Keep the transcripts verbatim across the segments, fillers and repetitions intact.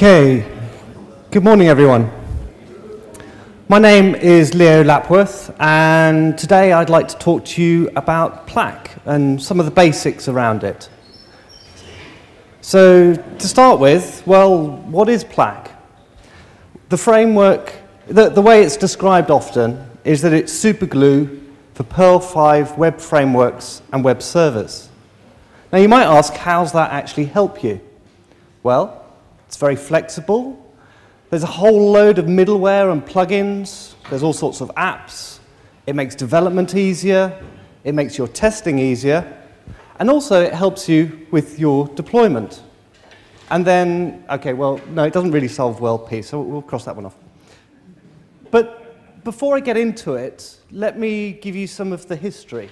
Okay, good morning everyone. My name is Leo Lapworth, and today I'd like to talk to you about Plaque and some of the basics around it. So, to start with, well, what is Plaque? The framework, the, the way it's described often is that it's superglue for Perl five web frameworks and web servers. Now you might ask, how's that actually help you? Well, it's very flexible. There's a whole load of middleware and plugins. There's all sorts of apps. It makes development easier. It makes your testing easier. And also it helps you with your deployment. And then, okay, well, no, it doesn't really solve world peace, so we'll cross that one off. But before I get into it, let me give you some of the history.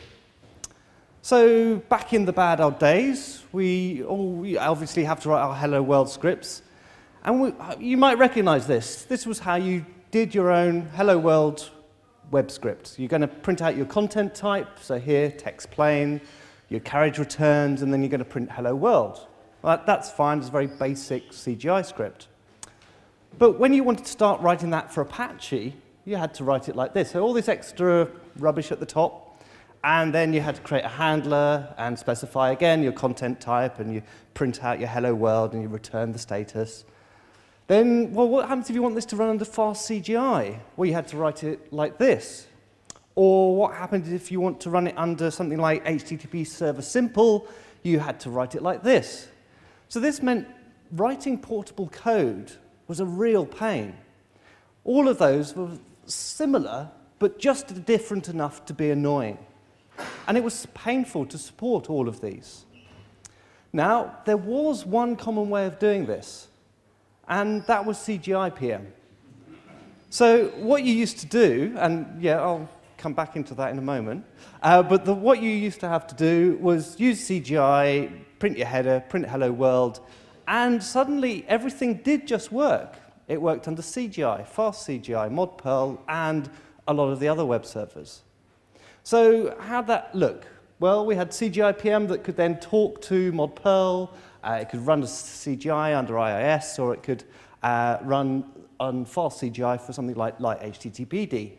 So back in the bad old days, we, all, we obviously have to write our Hello World scripts. And we, you might recognize this. This was how you did your own Hello World web script. You're going to print out your content type, so here, text plain, your carriage returns, and then you're going to print Hello World. Well, that, that's fine. It's a very basic C G I script. But when you wanted to start writing that for Apache, you had to write it like this. So all this extra rubbish at the top, and then you had to create a handler and specify again your content type, and you print out your Hello World, and you return the status. Then, well, what happens if you want this to run under fast C G I? Well, you had to write it like this. Or what happens if you want to run it under something like H T T P Server Simple? You had to write it like this. So this meant writing portable code was a real pain. All of those were similar, but just different enough to be annoying. And it was painful to support all of these. Now, there was one common way of doing this, and that was C G I P M. So what you used to do, and yeah, I'll come back into that in a moment, uh, but the, what you used to have to do was use C G I, print your header, print Hello World, and suddenly everything did just work. It worked under C G I, fast C G I, Mod Perl, and a lot of the other web servers. So how'd that look? Well, we had C G I P M that could then talk to Mod Perl. Uh, it could run as C G I under I I S, or it could uh, run on fast C G I for something like, like H T T P D.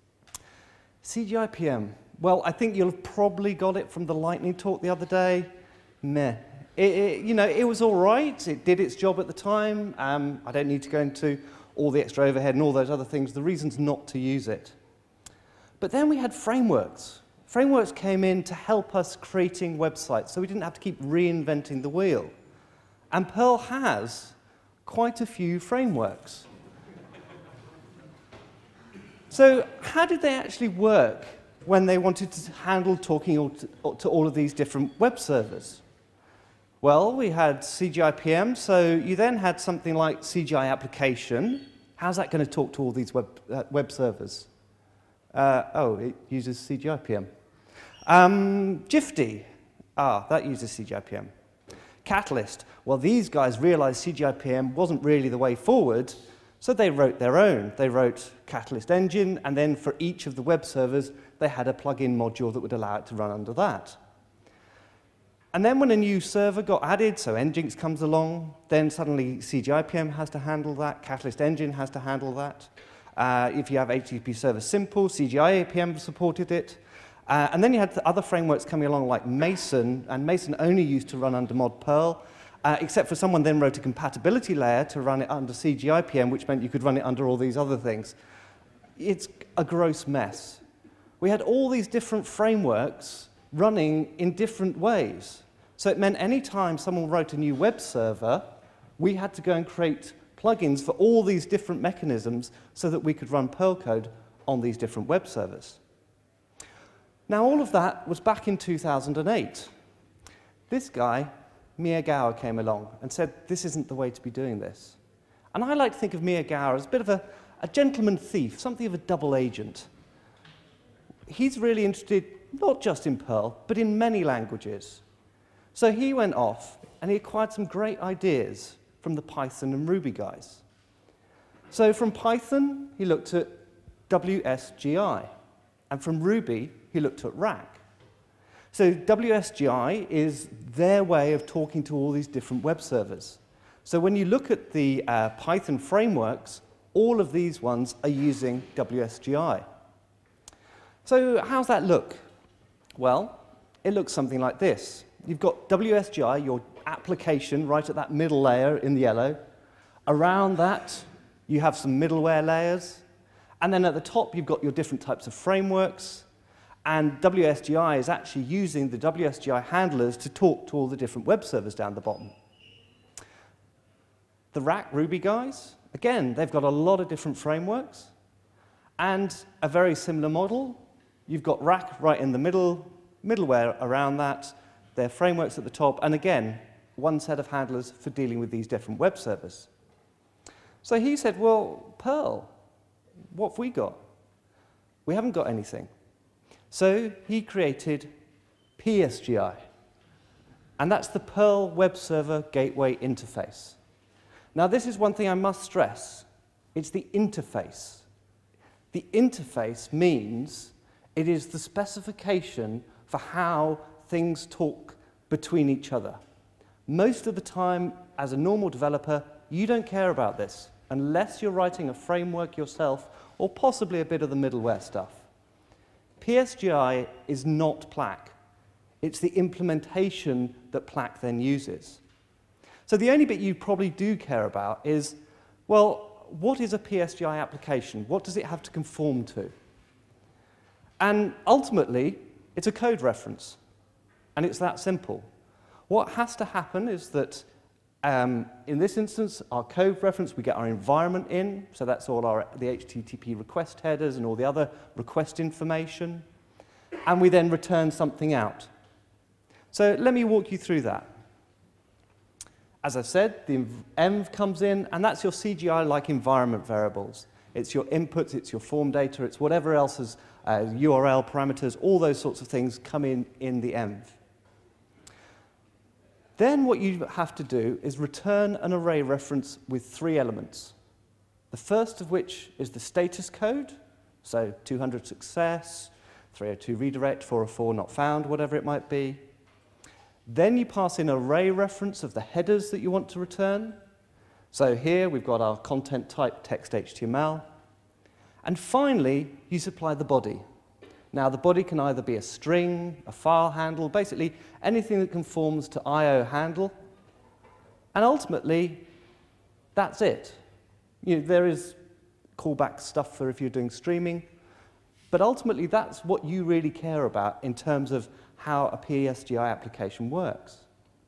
C G I P M, well, I think you'll have probably got it from the Lightning talk the other day. Meh. It, it, you know, it was all right. It did its job at the time. Um, I don't need to go into all the extra overhead and all those other things, the reasons not to use it. But then we had frameworks. Frameworks came in to help us creating websites, so we didn't have to keep reinventing the wheel. And Perl has quite a few frameworks. So how did they actually work when they wanted to handle talking to, to all of these different web servers? Well, we had C G I P M, so you then had something like C G I application. How's that going to talk to all these web, uh, web servers? Uh, oh, it uses C G I P M. Um, Gifty, ah, that uses C G I P M. Catalyst, well, these guys realized C G I P M wasn't really the way forward, so they wrote their own. They wrote Catalyst Engine, and then for each of the web servers, they had a plugin module that would allow it to run under that. And then when a new server got added, so Nginx comes along, then suddenly C G I P M has to handle that, Catalyst Engine has to handle that. Uh, if you have H T T P Server Simple, C G I A P M supported it. Uh, and then you had the other frameworks coming along like Mason, and Mason only used to run under Mod Perl, uh, except for someone then wrote a compatibility layer to run it under C G I P M, which meant you could run it under all these other things. It's a gross mess. We had all these different frameworks running in different ways. So it meant any time someone wrote a new web server, we had to go and create plugins for all these different mechanisms so that we could run Perl code on these different web servers. Now, all of that was back in two thousand eight. This guy, Mir Gaur, came along and said, this isn't the way to be doing this. And I like to think of Mir Gaur as a bit of a, a gentleman thief, something of a double agent. He's really interested not just in Perl, but in many languages. So he went off and he acquired some great ideas from the Python and Ruby guys. So from Python, he looked at W S G I. And from Ruby, he looked at Rack. So W S G I is their way of talking to all these different web servers. So when you look at the uh, Python frameworks, all of these ones are using W S G I. So how's that look? Well, it looks something like this. You've got W S G I, your application, right at that middle layer in the yellow. Around that, you have some middleware layers. And then at the top, you've got your different types of frameworks. And W S G I is actually using the W S G I handlers to talk to all the different web servers down the bottom. The Rack Ruby guys, again, they've got a lot of different frameworks. And a very similar model. You've got Rack right in the middle, middleware around that, their frameworks at the top, and again, one set of handlers for dealing with these different web servers. So he said, well, Perl, what have we got? We haven't got anything. So he created P S G I, and that's the Perl Web Server Gateway Interface. Now, this is one thing I must stress. It's the interface. The interface means it is the specification for how things talk between each other. Most of the time, as a normal developer, you don't care about this unless you're writing a framework yourself or possibly a bit of the middleware stuff. P S G I is not Plack. It's the implementation that Plack then uses. So the only bit you probably do care about is, well, what is a P S G I application? What does it have to conform to? And ultimately, it's a code reference. And it's that simple. What has to happen is that, um, in this instance, our code reference, we get our environment in, so that's all our, the H T T P request headers and all the other request information, and we then return something out. So let me walk you through that. As I said, the env comes in, and that's your C G I-like environment variables. It's your inputs, it's your form data, it's whatever else is uh, U R L parameters, all those sorts of things come in in the env. Then what you have to do is return an array reference with three elements. The first of which is the status code, so two hundred success, three oh two redirect, four oh four not found, whatever it might be. Then you pass in an array reference of the headers that you want to return. So here we've got our content type text H T M L. And finally, you supply the body. Now, the body can either be a string, a file handle, basically anything that conforms to I O handle. And ultimately, that's it. You know, there is callback stuff for if you're doing streaming. But ultimately, that's what you really care about in terms of how a P S G I application works.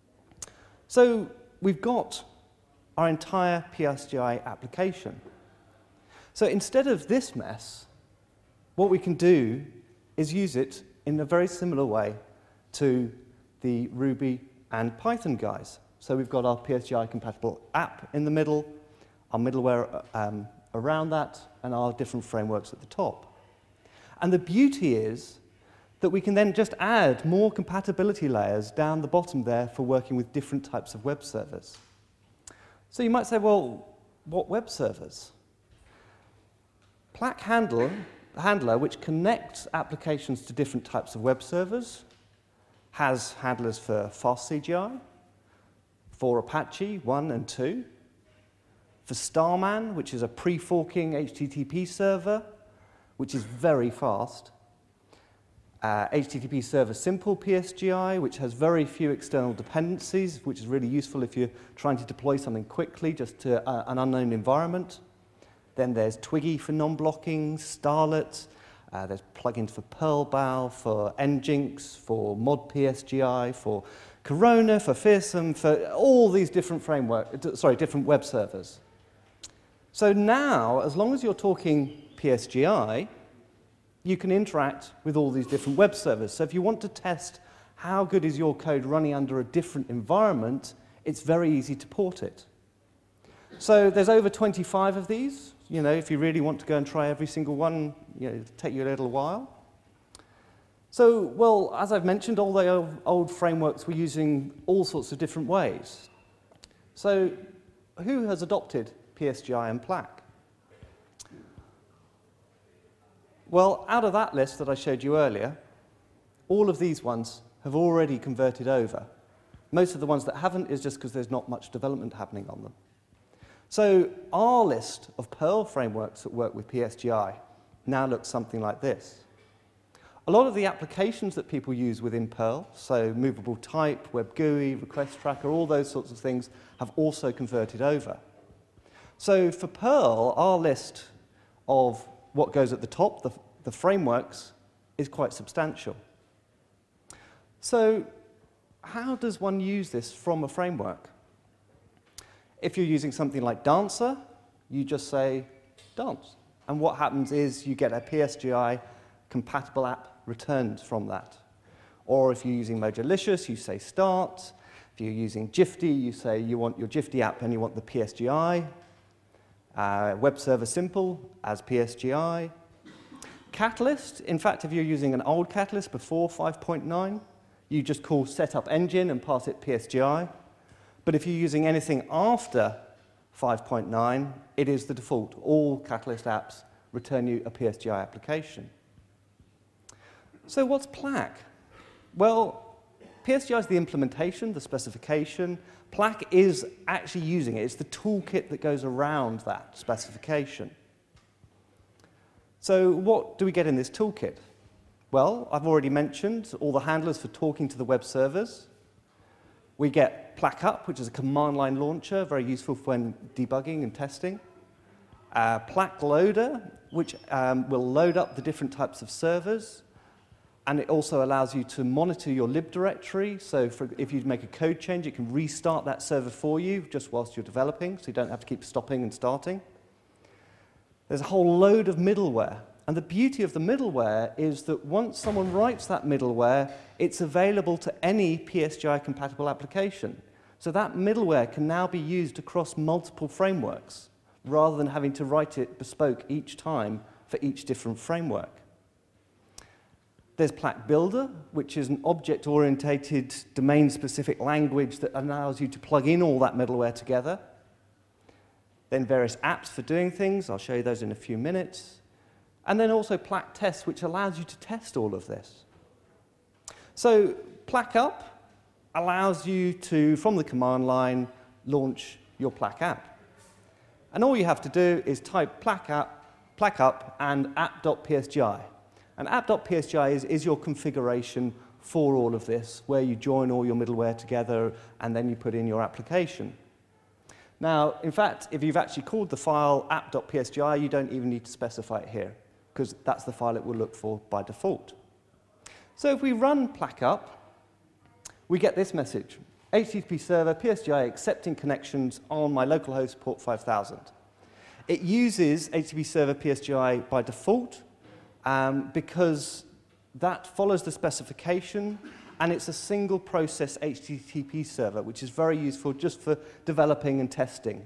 So we've got our entire P S G I application. So instead of this mess, what we can do is use it in a very similar way to the Ruby and Python guys. So we've got our P S G I-compatible app in the middle, our middleware um, around that, and our different frameworks at the top. And the beauty is that we can then just add more compatibility layers down the bottom there for working with different types of web servers. So you might say, well, what web servers? Plack Handler, handler, which connects applications to different types of web servers, has handlers for FastCGI, for Apache one and two, for Starman, which is a pre-forking H T T P server, which is very fast. Uh, H T T P Server Simple P S G I, which has very few external dependencies, which is really useful if you're trying to deploy something quickly just to uh, an unknown environment. Then there's Twiggy for non-blocking, Starlet, uh, there's plugins for Perlbal, for Nginx, for Mod P S G I, for Corona, for Fearsome, for all these different framework, sorry, different web servers. So now, as long as you're talking P S G I, you can interact with all these different web servers. So if you want to test how good is your code running under a different environment, it's very easy to port it. So there's over twenty-five of these. You know, if you really want to go and try every single one, you know, it'll take you a little while. So, well, as I've mentioned, all the old frameworks were using all sorts of different ways. So who has adopted P S G I and Plack? Well, out of that list that I showed you earlier, all of these ones have already converted over. Most of the ones that haven't is just because there's not much development happening on them. So our list of Perl frameworks that work with P S G I now looks something like this. A lot of the applications that people use within Perl, so movable type, web G U I, request tracker, all those sorts of things have also converted over. So for Perl, our list of what goes at the top, the, the frameworks, is quite substantial. So how does one use this from a framework? If you're using something like Dancer, you just say dance. And what happens is you get a P S G I compatible app returned from that. Or if you're using Modulicious, you say start. If you're using Gifty, you say you want your Gifty app and you want the P S G I. Uh, Web Server Simple as P S G I. Catalyst, in fact, if you're using an old Catalyst before five point nine, you just call setup engine and pass it P S G I. But if you're using anything after five point nine, it is the default. All Catalyst apps return you a P S G I application. So what's Plack? Well, P S G I is the implementation, the specification. Plack is actually using it. It's the toolkit that goes around that specification. So what do we get in this toolkit? Well, I've already mentioned all the handlers for talking to the web servers. We get PlackUp, which is a command line launcher, very useful when debugging and testing. Uh, Plack Loader, which um, will load up the different types of servers. And it also allows you to monitor your lib directory. So for, if you make a code change, it can restart that server for you just whilst you're developing, so you don't have to keep stopping and starting. There's a whole load of middleware. And the beauty of the middleware is that once someone writes that middleware, it's available to any P S G I-compatible application. So that middleware can now be used across multiple frameworks, rather than having to write it bespoke each time for each different framework. There's Plack Builder, which is an object-oriented, domain-specific language that allows you to plug in all that middleware together. Then various apps for doing things. I'll show you those in a few minutes. And then also Plack Test, which allows you to test all of this. So PlackUp allows you to, from the command line, launch your Plack app. And all you have to do is type PlackUp, PlackUp and app.psgi. And app.psgi is, is your configuration for all of this, where you join all your middleware together and then you put in your application. Now, in fact, if you've actually called the file app.psgi, you don't even need to specify it here, because that's the file it will look for by default. So if we run PlackUp, we get this message. H T T P server, P S G I accepting connections on my localhost port five thousand. It uses H T T P server P S G I by default, Um, because that follows the specification, and it's a single process H T T P server, which is very useful just for developing and testing.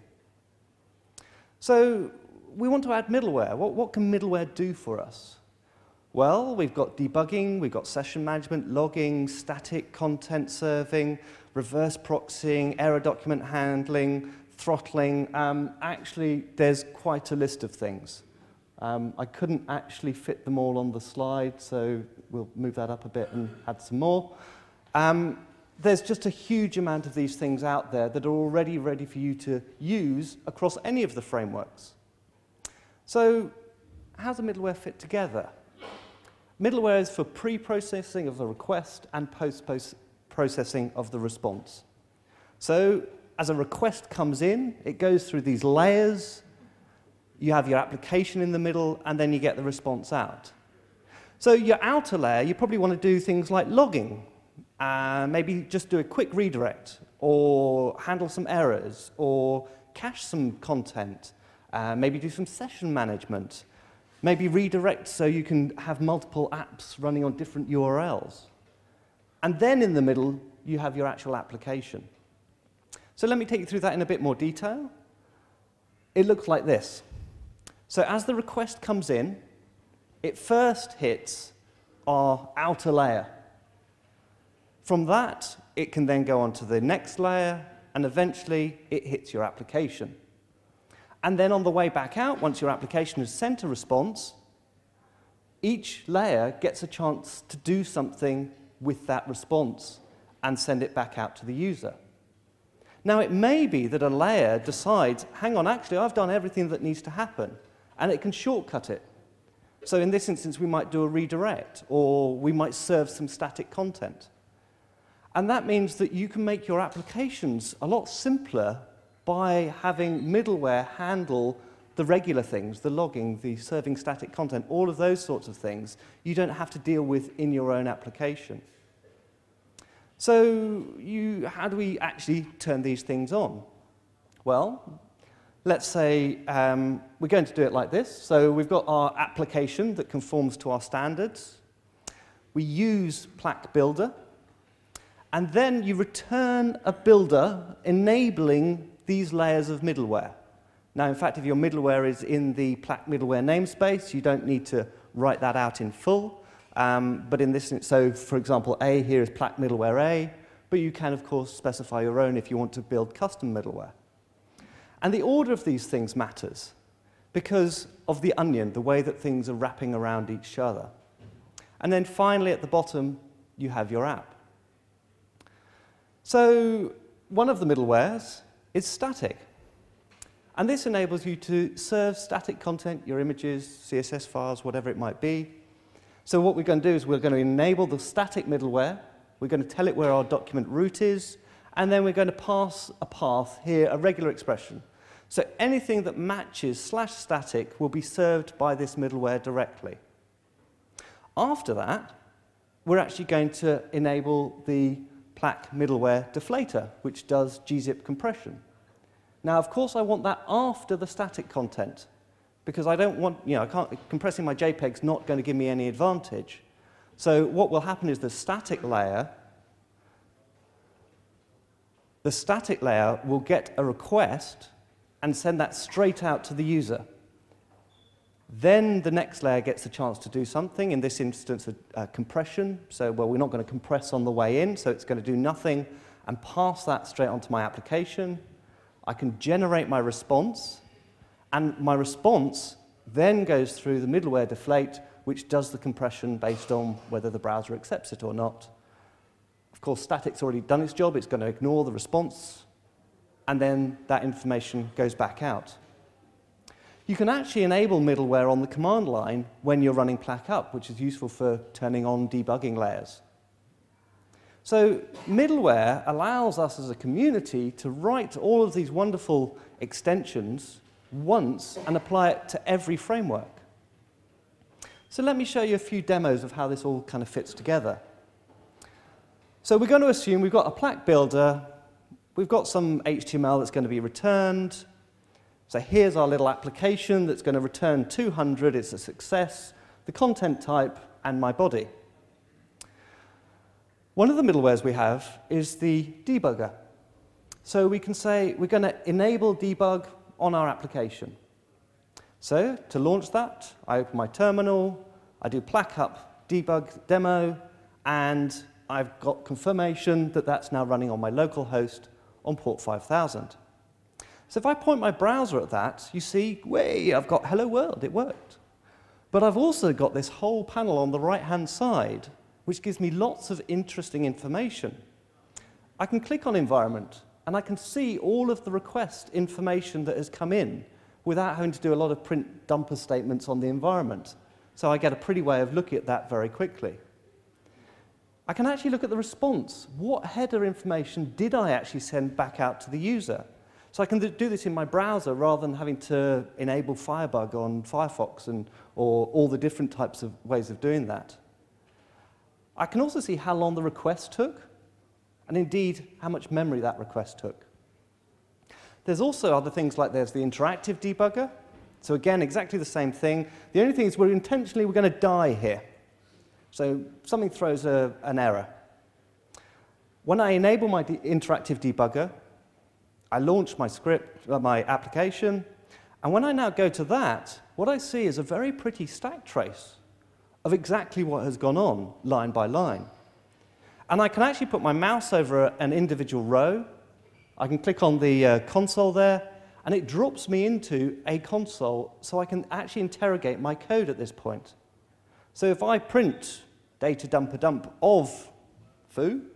So we want to add middleware. What, what can middleware do for us? Well, we've got debugging, we've got session management, logging, static content serving, reverse proxying, error document handling, throttling. Um, actually, there's quite a list of things. Um, I couldn't actually fit them all on the slide, so we'll move that up a bit and add some more. Um, there's just a huge amount of these things out there that are already ready for you to use across any of the frameworks. So how does the middleware fit together? Middleware is for pre-processing of the request and post-processing of the response. So as a request comes in, it goes through these layers. You have your application in the middle, and then you get the response out. So your outer layer, you probably want to do things like logging, uh, maybe just do a quick redirect, or handle some errors, or cache some content, uh, maybe do some session management, maybe redirect so you can have multiple apps running on different U R Ls. And then in the middle, you have your actual application. So let me take you through that in a bit more detail. It looks like this. So as the request comes in, it first hits our outer layer. From that, it can then go on to the next layer, and eventually it hits your application. And then on the way back out, once your application has sent a response, each layer gets a chance to do something with that response and send it back out to the user. Now, it may be that a layer decides, hang on, actually, I've done everything that needs to happen, and it can shortcut it. So in this instance, we might do a redirect, or we might serve some static content. And that means that you can make your applications a lot simpler by having middleware handle the regular things, the logging, the serving static content, all of those sorts of things you don't have to deal with in your own application. So you, how do we actually turn these things on? Well, let's say um, we're going to do it like this. So we've got our application that conforms to our standards. We use Plaque Builder. And then you return a builder enabling these layers of middleware. Now, in fact, if your middleware is in the Plaque middleware namespace, you don't need to write that out in full. Um, but in this, so for example, A here is Plaque middleware A, but you can, of course, specify your own if you want to build custom middleware. And the order of these things matters because of the onion, the way that things are wrapping around each other. And then finally, at the bottom, you have your app. So one of the middlewares is static. And this enables you to serve static content, your images, C S S files, whatever it might be. So what we're going to do is we're going to enable the static middleware. We're going to tell it where our document root is. And then we're going to pass a path here, a regular expression. So anything that matches slash static will be served by this middleware directly. After that, we're actually going to enable the Plaque middleware deflator, which does gzip compression. Now, of course, I want that after the static content, because I don't want, you know, I can't, compressing my JPEG's not going to give me any advantage. So what will happen is the static layer, the static layer will get a request and send that straight out to the user. Then the next layer gets a chance to do something, in this instance, a, a compression. So, well, we're not going to compress on the way in, so it's going to do nothing and pass that straight onto my application. I can generate my response, and my response then goes through the middleware deflate, which does the compression based on whether the browser accepts it or not. Of course, static's already done its job. It's going to ignore the response, and then that information goes back out. You can actually enable middleware on the command line when you're running Plaque up, which is useful for turning on debugging layers. So middleware allows us as a community to write all of these wonderful extensions once and apply it to every framework. So let me show you a few demos of how this all kind of fits together. So we're going to assume we've got a Plaque builder, we've got some H T M L that's going to be returned. So here's our little application that's going to return two hundred, it's a success, the content type, and my body. One of the middlewares we have is the debugger. So we can say we're going to enable debug on our application. So to launch that, I open my terminal, I do Plaque up debug demo, and I've got confirmation that that's now running on my local host on port five thousand. So if I point my browser at that, you see, way, I've got hello world, it worked. But I've also got this whole panel on the right-hand side, which gives me lots of interesting information. I can click on environment, and I can see all of the request information that has come in without having to do a lot of print dumper statements on the environment. So I get a pretty way of looking at that very quickly. I can actually look at the response. What header information did I actually send back out to the user? So I can do this in my browser rather than having to enable Firebug on Firefox and, or all the different types of ways of doing that. I can also see how long the request took, and indeed how much memory that request took. There's also other things like there's the interactive debugger. So again, exactly the same thing. The only thing is we're intentionally we're going to die here. So something throws a, an error. When I enable my de- interactive debugger, I launch my script, uh, my application, and when I now go to that, what I see is a very pretty stack trace of exactly what has gone on, line by line. And I can actually put my mouse over a, an individual row. I can click on the uh, console there, and it drops me into a console, so I can actually interrogate my code at this point. So if I print data dumper dump of foo,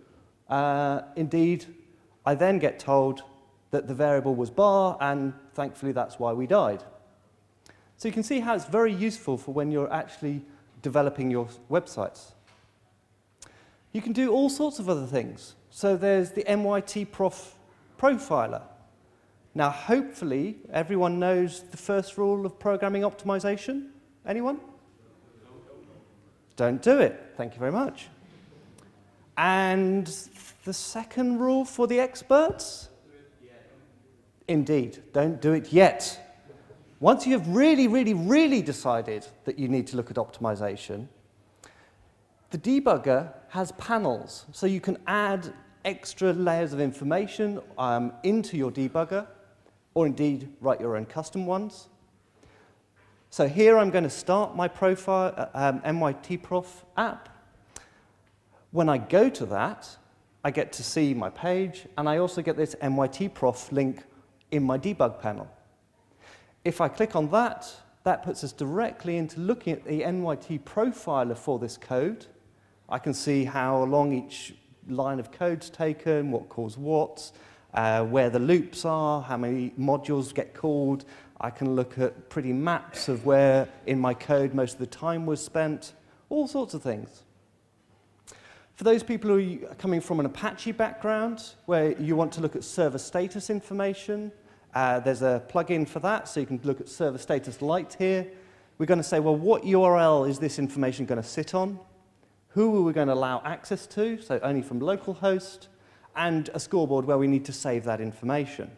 Uh, indeed, I then get told that the variable was bar, and thankfully that's why we died. So you can see how it's very useful for when you're actually developing your websites. You can do all sorts of other things. So there's the M Y T Prof profiler. Now, hopefully, everyone knows the first rule of programming optimization. Anyone? Don't do it. Thank you very much. And the second rule for the experts? Indeed, don't do it yet. Once you have really, really, really decided that you need to look at optimization, the debugger has panels, so you can add extra layers of information um, into your debugger, or indeed write your own custom ones. So here I'm going to start my profile, um, M Y T Prof app. When I go to that, I get to see my page, and I also get this M Y T Prof link in my debug panel. If I click on that, that puts us directly into looking at the M Y T profiler for this code. I can see how long each line of code's taken, what caused what, uh, where the loops are, how many modules get called. I can look at pretty maps of where in my code most of the time was spent, all sorts of things. For those people who are coming from an Apache background, where you want to look at server status information, uh, there's a plugin for that, so you can look at server status light here. We're going to say, well, what U R L is this information going to sit on? Who are we going to allow access to, so only from localhost, and a scoreboard where we need to save that information.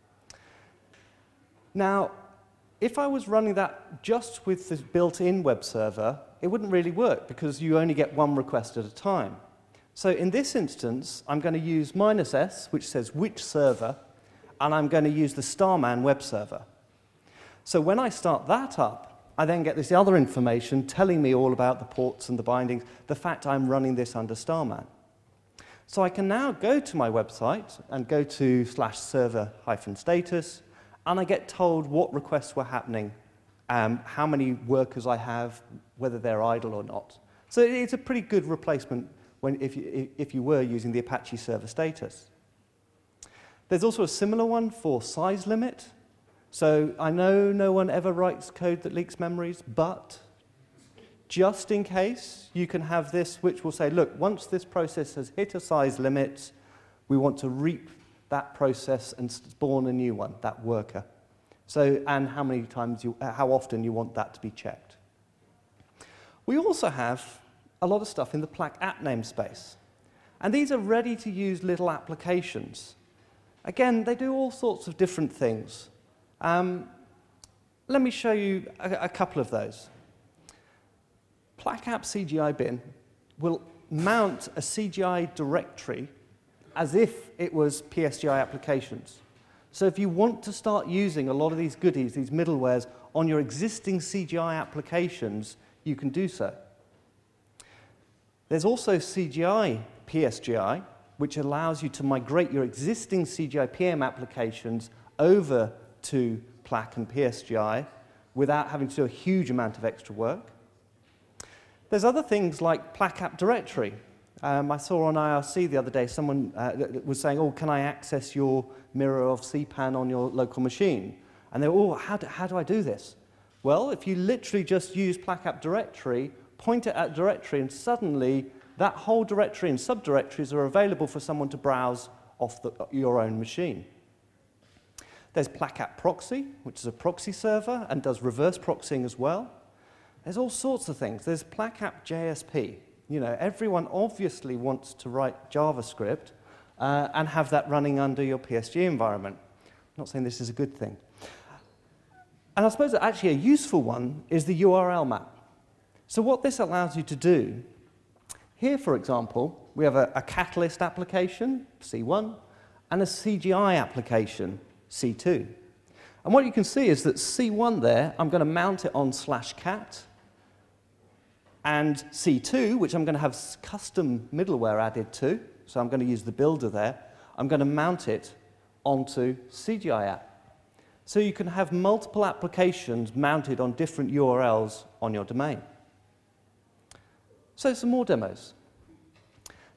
Now, if I was running that just with this built-in web server, it wouldn't really work because you only get one request at a time. So in this instance, I'm going to use minus S, which says which server, and I'm going to use the Starman web server. So when I start that up, I then get this other information telling me all about the ports and the bindings, the fact I'm running this under Starman. So I can now go to my website and go to slash server hyphen status, and I get told what requests were happening, um, how many workers I have, whether they're idle or not. So it's a pretty good replacement when, if, you, if you were using the Apache server status. There's also a similar one for size limit. So I know no one ever writes code that leaks memories, but just in case, you can have this, which will say, look, once this process has hit a size limit, we want to reap that process and spawn a new one, that worker. So, and how many times you, uh, how often you want that to be checked. We also have a lot of stuff in the Plack app namespace. And these are ready-to-use little applications. Again, they do all sorts of different things. Um, let me show you a, a couple of those. Plack app C G I bin will mount a C G I directory as if it was P S G I applications. So if you want to start using a lot of these goodies, these middlewares, on your existing C G I applications, you can do so. There's also C G I P S G I, which allows you to migrate your existing C G I P M applications over to Plack and P S G I without having to do a huge amount of extra work. There's other things like Plack App Directory. Um, I saw on I R C the other day someone uh, was saying, oh, can I access your mirror of C PAN on your local machine? And they were, oh, how do, how do I do this? Well, if you literally just use Plack App Directory, point it at directory, and suddenly that whole directory and subdirectories are available for someone to browse off the, your own machine. There's Plack App Proxy, which is a proxy server and does reverse proxying as well. There's all sorts of things. There's Plack App J S P. You know, everyone obviously wants to write JavaScript uh, and have that running under your P S G environment. I'm not saying this is a good thing. And I suppose that actually a useful one is the U R L map. So what this allows you to do, here, for example, we have a, a Catalyst application, C one, and a C G I application, C two. And what you can see is that C one there, I'm going to mount it on slash cat, and C two, which I'm going to have custom middleware added to, so I'm going to use the builder there, I'm going to mount it onto C G I app. So you can have multiple applications mounted on different U R Ls on your domain. So some more demos.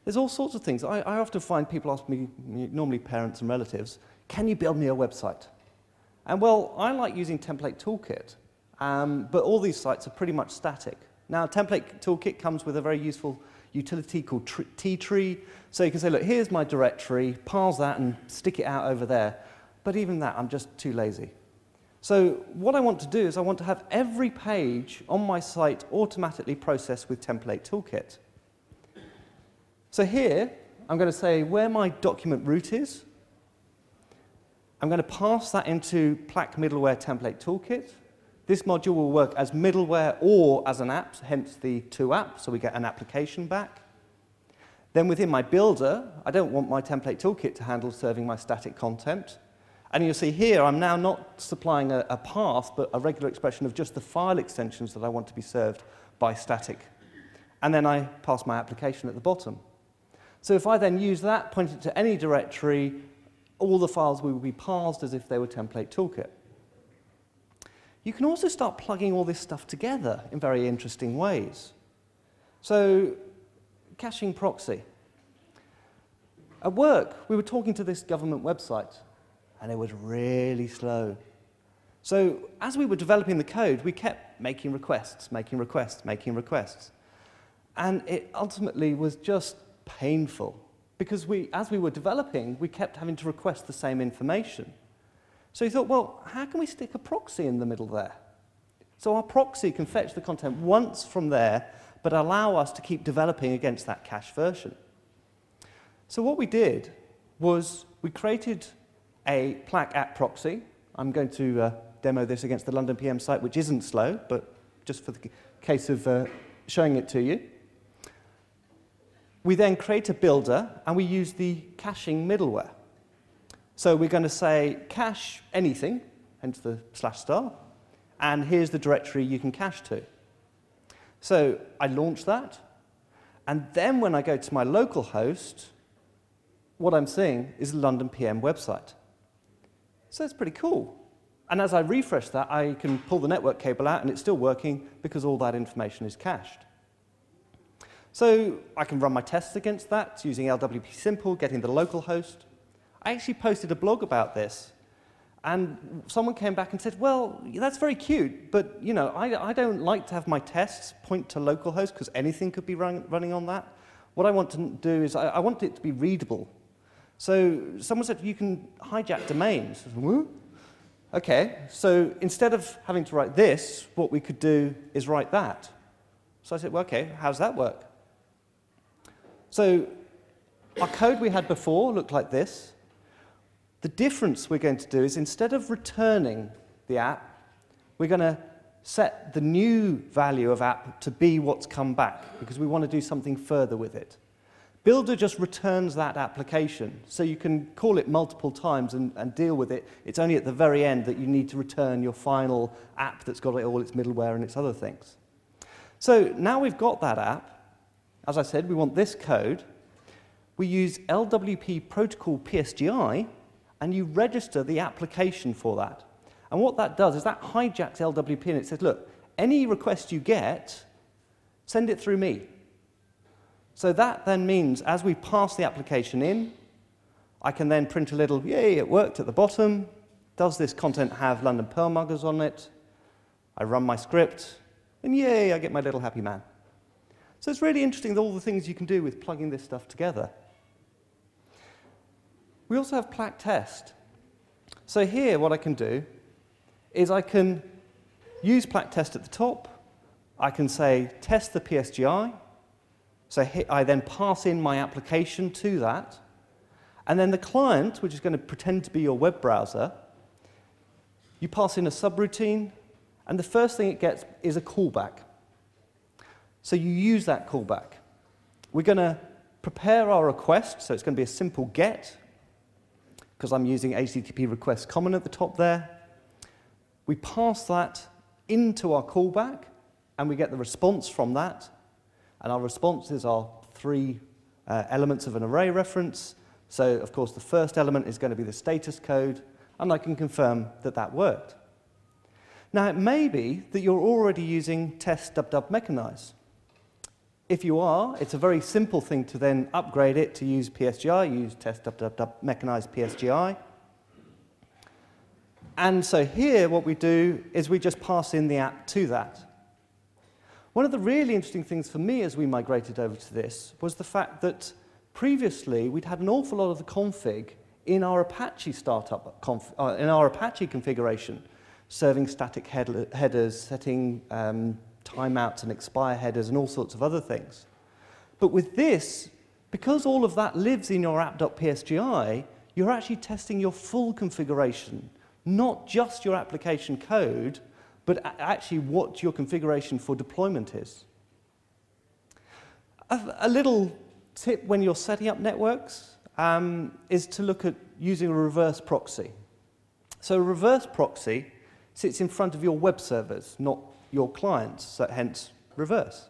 There's all sorts of things. I, I often find people ask me, normally parents and relatives, can you build me a website? And well, I like using Template Toolkit, um, but all these sites are pretty much static. Now, Template Toolkit comes with a very useful utility called T-tree, so you can say, look, here's my directory, parse that and stick it out over there. But even that, I'm just too lazy. So what I want to do is I want to have every page on my site automatically processed with Template Toolkit. So here, I'm going to say where my document root is. I'm going to pass that into Plack Middleware Template Toolkit. This module will work as middleware or as an app, hence the two app, so we get an application back. Then within my builder, I don't want my Template Toolkit to handle serving my static content. And you'll see here, I'm now not supplying a, a path, but a regular expression of just the file extensions that I want to be served by static. And then I pass my application at the bottom. So if I then use that, point it to any directory, all the files will be parsed as if they were Template Toolkit. You can also start plugging all this stuff together in very interesting ways. So, caching proxy. At work, we were talking to this government website, and it was really slow. So as we were developing the code, we kept making requests, making requests, making requests. And it ultimately was just painful, because we, as we were developing, we kept having to request the same information. So you thought, well, how can we stick a proxy in the middle there? So our proxy can fetch the content once from there, but allow us to keep developing against that cache version. So what we did was we created a Plack app proxy. I'm going to uh, demo this against the London P M site, which isn't slow, but just for the case of uh, showing it to you. We then create a builder, and we use the caching middleware. So we're going to say cache anything, hence the slash star, and here's the directory you can cache to. So I launch that, and then when I go to my local host, what I'm seeing is the London P M website. So that's pretty cool. And as I refresh that, I can pull the network cable out, and it's still working because all that information is cached. So I can run my tests against that using L W P simple, getting the local host. I actually posted a blog about this, and someone came back and said, well, that's very cute, but you know, I, I don't like to have my tests point to localhost because anything could be run, running on that. What I want to do is I, I want it to be readable. So someone said, you can hijack domains. I said, whoa. Okay, so instead of having to write this, what we could do is write that. So I said, well, okay, how does that work? So our code we had before looked like this. The difference we're going to do is instead of returning the app, we're going to set the new value of app to be what's come back, because we want to do something further with it. Builder just returns that application, so you can call it multiple times and, and deal with it. It's only at the very end that you need to return your final app that's got all its middleware and its other things. So now we've got that app. As I said, we want this code. We use L W P protocol P S G I, and you register the application for that. And what that does is that hijacks L W P, and it says, look, any request you get, send it through me. So that then means as we pass the application in, I can then print a little, yay, it worked at the bottom. Does this content have London Pearl Muggers on it? I run my script, and yay, I get my little happy man. So it's really interesting, all the things you can do with plugging this stuff together. We also have Plack Test. So here, what I can do is I can use Plack Test at the top. I can say, test the P S G I. So I then pass in my application to that. And then the client, which is going to pretend to be your web browser, you pass in a subroutine, and the first thing it gets is a callback. So you use that callback. We're going to prepare our request, so it's going to be a simple get, because I'm using H T T P request common at the top there. We pass that into our callback, and we get the response from that. And our responses are three uh, elements of an array reference. So, of course, the first element is going to be the status code, and I can confirm that that worked. Now, it may be that you're already using test dub dub mechanize. If you are, it's a very simple thing to then upgrade it to use P S G I, use test mechanized P S G I. And so here what we do is we just pass in the app to that. One of the really interesting things for me as we migrated over to this was the fact that previously we'd had an awful lot of the config in our Apache startup, conf uh, in our Apache configuration, serving static head headers, setting um, timeouts and expire headers and all sorts of other things. But with this, because all of that lives in your app.psgi, you're actually testing your full configuration, not just your application code, but actually what your configuration for deployment is. A, a little tip when you're setting up networks um, is to look at using a reverse proxy. So a reverse proxy sits in front of your web servers, not your clients, so hence reverse.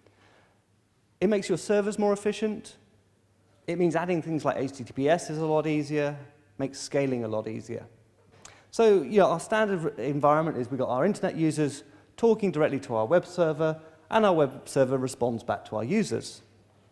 It makes your servers more efficient. It means adding things like H T T P S is a lot easier, makes scaling a lot easier. So yeah, our standard environment is we've got our internet users talking directly to our web server, and our web server responds back to our users.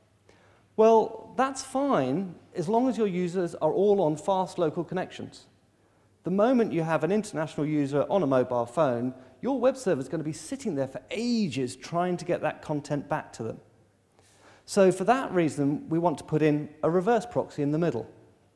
Well, that's fine as long as your users are all on fast local connections. The moment you have an international user on a mobile phone, your web server is going to be sitting there for ages trying to get that content back to them. So for that reason, we want to put in a reverse proxy in the middle.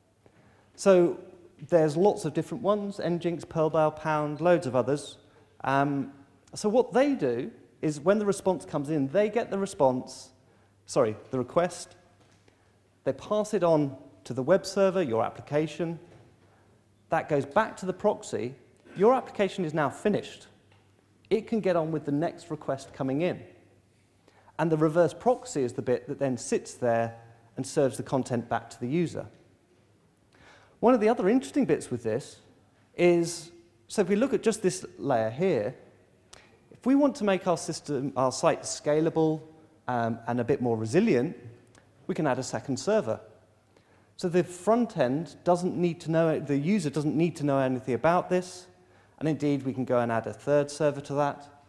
So there's lots of different ones, Nginx, Perlbau, Pound, loads of others. Um, so what they do is when the response comes in, they get the response, sorry, the request, they pass it on to the web server, your application, that goes back to the proxy, your application is now finished. It can get on with the next request coming in. And the reverse proxy is the bit that then sits there and serves the content back to the user. One of the other interesting bits with this is, so if we look at just this layer here, if we want to make our system, our site scalable um, and a bit more resilient, we can add a second server. So the front end doesn't need to know, the user doesn't need to know anything about this, and indeed we can go and add a third server to that.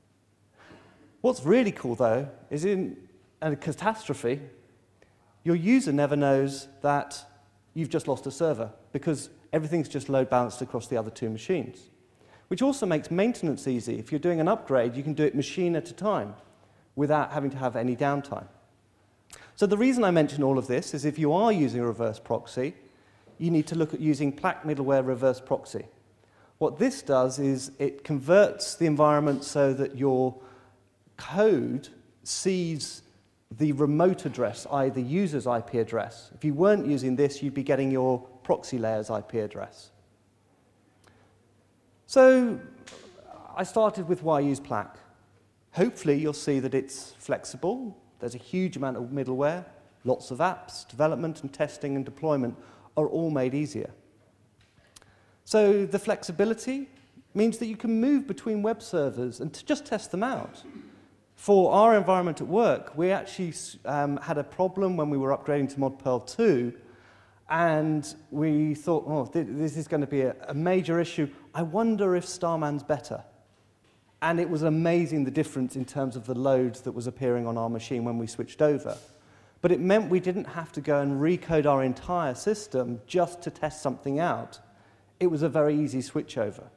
What's really cool though is in a catastrophe, your user never knows that you've just lost a server because everything's just load balanced across the other two machines, which also makes maintenance easy. If you're doing an upgrade, you can do it machine at a time without having to have any downtime. So the reason I mention all of this is if you are using a reverse proxy, you need to look at using Plack middleware reverse proxy. What this does is it converts the environment so that your code sees the remote address, that is the user's I P address. If you weren't using this, you'd be getting your proxy layer's I P address. So I started with why use Plack. Hopefully you'll see that it's flexible. There's a huge amount of middleware, lots of apps, development and testing and deployment are all made easier. So the flexibility means that you can move between web servers and to just test them out. For our environment at work, we actually um, had a problem when we were upgrading to ModPerl two, and we thought, oh, th this is going to be a, a major issue. I wonder if Starman's better. And it was amazing the difference in terms of the loads that was appearing on our machine when we switched over. But it meant we didn't have to go and recode our entire system just to test something out. It was a very easy switchover.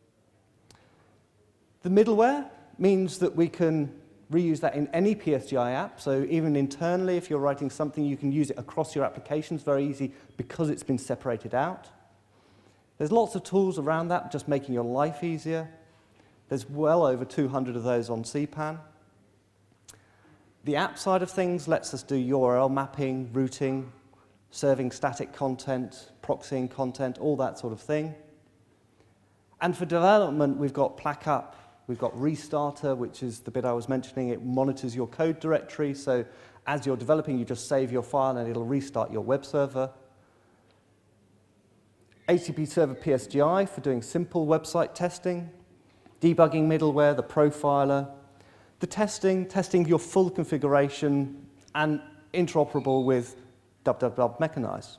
The middleware means that we can reuse that in any P S G I app. So even internally, if you're writing something, you can use it across your applications very easy because it's been separated out. There's lots of tools around that, just making your life easier. There's well over two hundred of those on C PAN. The app side of things lets us do U R L mapping, routing, serving static content, proxying content, all that sort of thing. And for development, we've got PlackUp, we've got Restarter, which is the bit I was mentioning. It monitors your code directory, so as you're developing, you just save your file and it'll restart your web server. H T T P Server P S G I for doing simple website testing. Debugging middleware, the profiler, the testing, testing your full configuration, and interoperable with www Mechanize.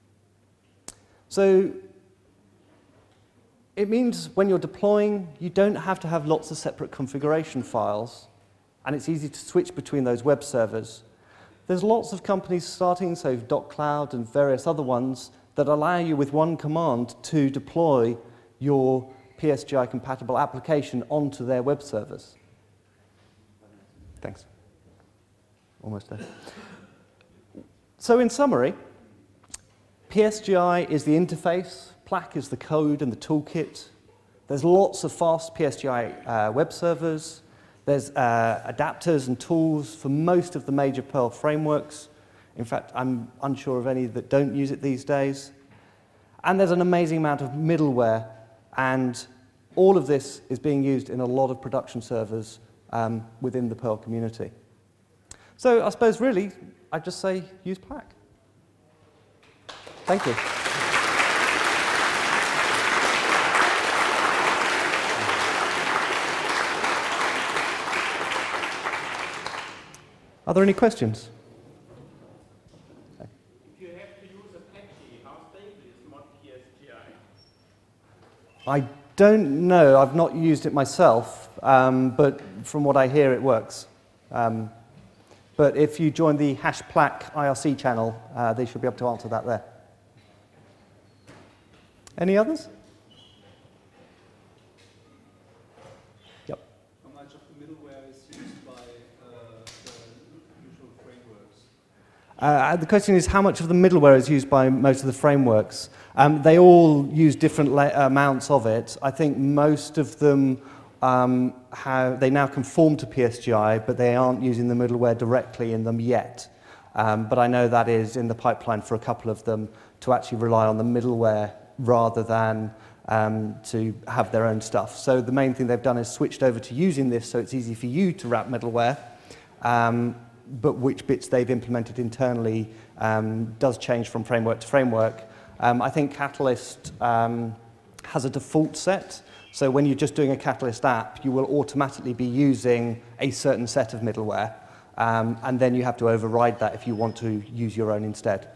So it means when you're deploying, you don't have to have lots of separate configuration files and it's easy to switch between those web servers. There's lots of companies starting, so dotCloud and various other ones, that allow you with one command to deploy your P S G I-compatible application onto their web servers. Thanks. Almost there. So in summary, P S G I is the interface, Plack is the code and the toolkit. There's lots of fast P S G I uh, web servers. There's uh, adapters and tools for most of the major Perl frameworks. In fact, I'm unsure of any that don't use it these days. And there's an amazing amount of middleware, and all of this is being used in a lot of production servers um, within the Perl community. So I suppose really, I'd just say use Plack. Thank you. Are there any questions? If you have to use Apache, how stable is mod P S G I? I don't know. I've not used it myself, um, but from what I hear, it works. Um, but if you join the hash Plack I R C channel, uh, they should be able to answer that there. Any others? Yep. How much of the middleware is used by uh, the usual frameworks? Uh, the question is how much of the middleware is used by most of the frameworks. Um, they all use different amounts of it. I think most of them um, have, they now conform to P S G I, but they aren't using the middleware directly in them yet. Um, but I know that is in the pipeline for a couple of them to actually rely on the middleware rather than um, to have their own stuff. So the main thing they've done is switched over to using this so it's easy for you to wrap middleware, um, but which bits they've implemented internally um, does change from framework to framework. Um, I think Catalyst um, has a default set, so when you're just doing a Catalyst app, you will automatically be using a certain set of middleware, um, and then you have to override that if you want to use your own instead.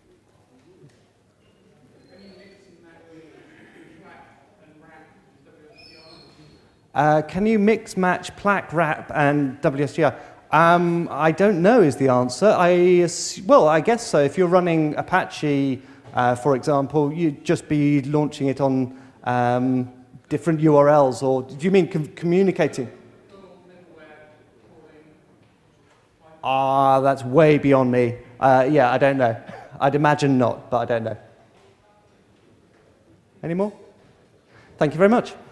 Uh, can you mix, match, Plack, wrap, and W S G I? Um, I don't know is the answer. I, well, I guess so. If you're running Apache, uh, for example, you'd just be launching it on um, different U R Ls, or do you mean com communicating? Ah, that's way beyond me. Uh, yeah, I don't know. I'd imagine not, but I don't know. Any more? Thank you very much.